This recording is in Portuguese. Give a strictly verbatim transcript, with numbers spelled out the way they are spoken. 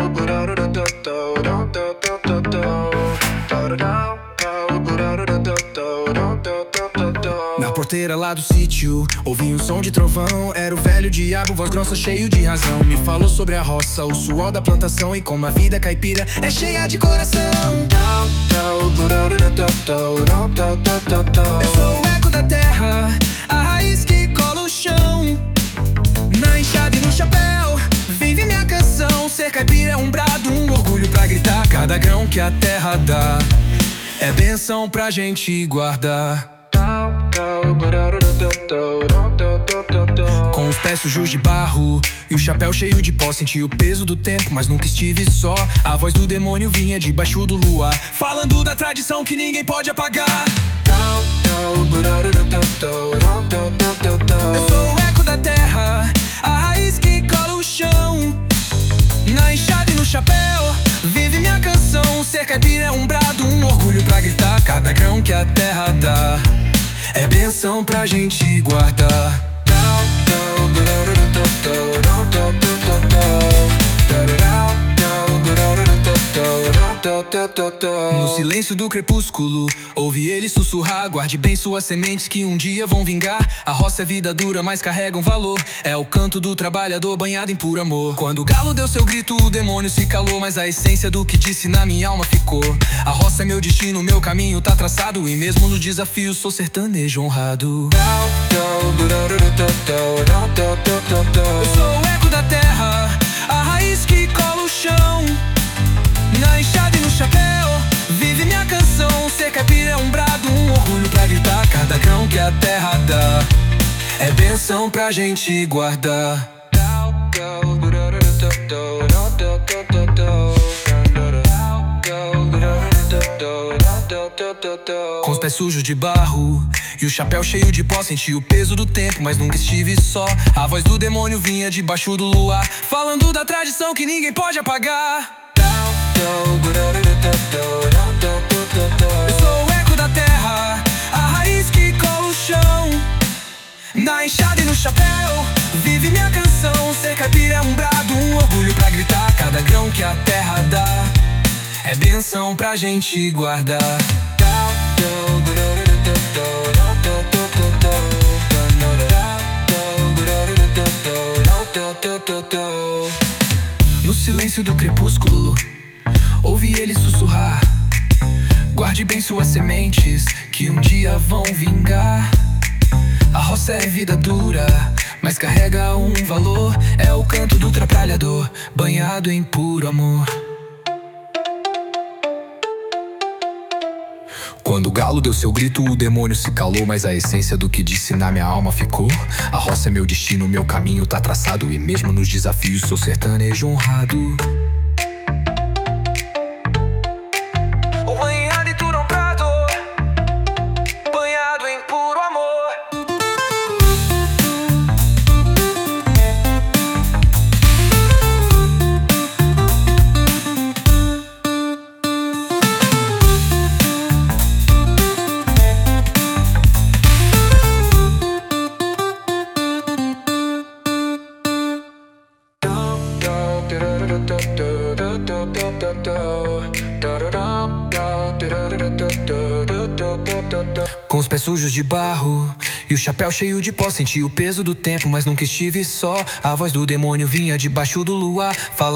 Na porteira lá do sítio, ouvi um som de trovão. Era o velho diabo, voz grossa, cheio de razão. Me falou sobre a roça, o suor da plantação e como a vida caipira é cheia de coração. Eu sou o eco da terra, a raiz que cola o chão. Na enxada e no chapéu, vive minha canção. Ser caipira é um brado, um orgulho pra gritar. Cada grão que a terra dá é bênção pra gente guardar. Com os pés sujos de barro e o chapéu cheio de pó, senti o peso do tempo, mas nunca estive só. A voz do demônio vinha debaixo do luar, falando da tradição que ninguém pode apagar. Eu sou o eco da terra, a raiz que cola o chão. Na enxada e no chapéu, vive minha canção. Ser caipira é um brado, um orgulho pra gritar. Cada grão que a terra dá é bênção pra gente guardar. No silêncio do crepúsculo, ouvi ele sussurrar: guarde bem suas sementes que um dia vão vingar. A roça é vida dura, mas carrega um valor. É o canto do trabalhador banhado em puro amor. Quando o galo deu seu grito, o demônio se calou, mas a essência do que disse na minha alma ficou. A roça é meu destino, meu caminho tá traçado, e mesmo no desafio sou sertanejo honrado. Eu sou o eco da terra, a raiz que cola o chão. Na enxada e no chapéu, vive minha canção. Ser caipira é um brado, um orgulho pra gritar. Cada grão que a terra dá é bênção pra gente guardar. Com os pés sujos de barro e o chapéu cheio de pó, senti o peso do tempo, mas nunca estive só. A voz do demônio vinha debaixo do luar, falando da tradição que ninguém pode apagar. Eu sou o eco da terra, a raiz que cola o chão. Na enxada e no chapéu, vive minha canção. Ser caipira é um brado, um orgulho pra gritar. Cada grão que a terra dá é bênção pra gente guardar. No silêncio do crepúsculo, ouvi ele sussurrar: guarde bem suas sementes que um dia vão vingar. A roça é vida dura, mas carrega um valor. É o canto do trabalhador banhado em puro amor. Quando o galo deu seu grito, o demônio se calou, mas a essência do que disse na minha alma ficou. A roça é meu destino, meu caminho tá traçado, e mesmo nos desafios sou sertanejo honrado. Com os pés sujos de barro e o chapéu cheio de pó, senti o peso do tempo, mas nunca estive só. A voz do demônio vinha debaixo do luar, falando